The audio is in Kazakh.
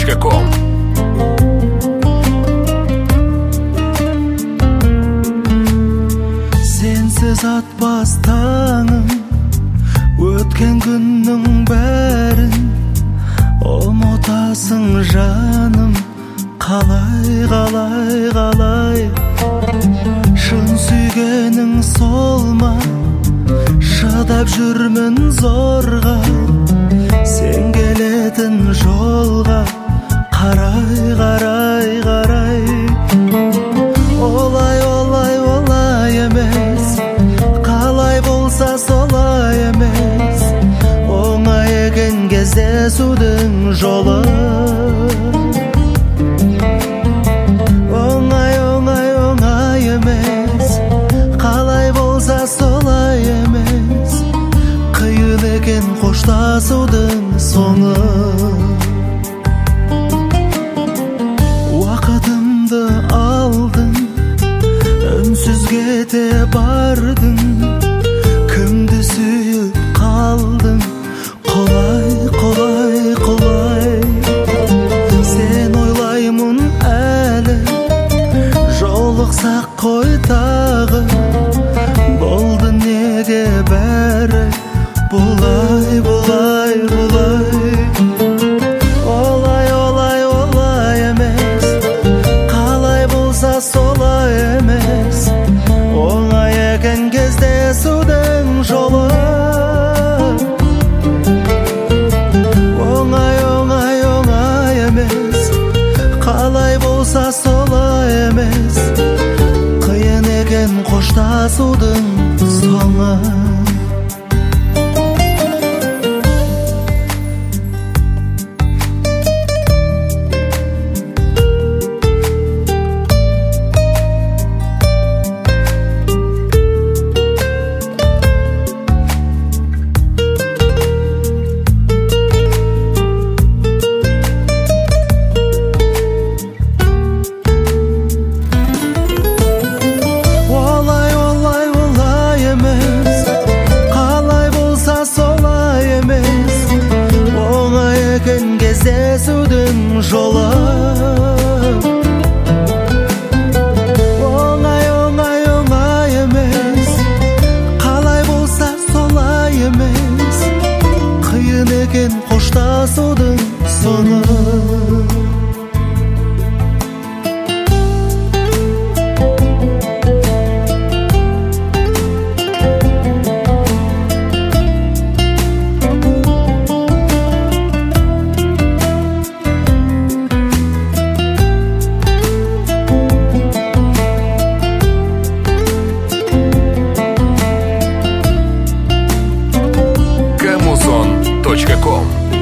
Камузон.ком. Сенсіз атпас таңым, өткен күннің бәрін ұмытасың жаным. Қалай, қалай, қалай, шын сүйгенің сол ма? Шыдап жүрмін зорға, сен келетін жолға. Қарай, қарай, қарай, олай, олай, олай емес. Қалай болса солай емес. Оңай екен кездесудің жолы. Оңай, оңай, оңай емес. Қалай болса солай емес. Қиын екен қоштасудың соңы. Уақытымды алдың, үнсіз кете бардың. Кімді сүйіп қалдың, құлай, құлай, құлай. Сен ойлаймын әлі, жолықсақ қой тағы. Болды неге бәрі бұлай, бұлай, бұлай. Олай, олай, олай емес. Қалай болса солай емес. Оңай екен кездесудің жолы. Оңай, оңай, оңай емес. Қалай болса солай емес. Қиын екен қоштасудың соңы. Кездесудің жолы. Оңай, оңай, оңай емес. Қалай болса солай емес. Қиын екен қоштасудың соңы. Камузон.ком.